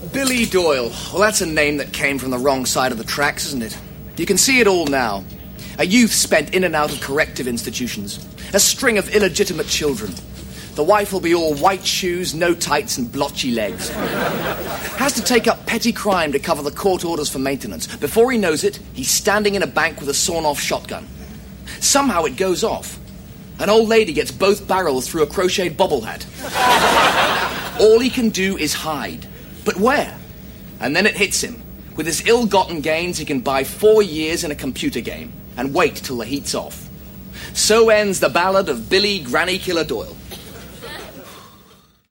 Billy Doyle. Well, that's a name that came from the wrong side of the tracks, isn't it? You can see it all now. A youth spent in and out of corrective institutions. A string of illegitimate children. The wife will be all white shoes, no tights, and blotchy legs. Has to take up petty crime to cover the court orders for maintenance. Before he knows it, he's standing in a bank with a sawn-off shotgun. Somehow it goes off. An old lady gets both barrels through a crocheted bobble hat. All he can do is hide. But where? And then it hits him. With his ill-gotten gains, he can buy 4 years in a computer game and wait till the heat's off. So ends the ballad of Billy Granny Killer Doyle.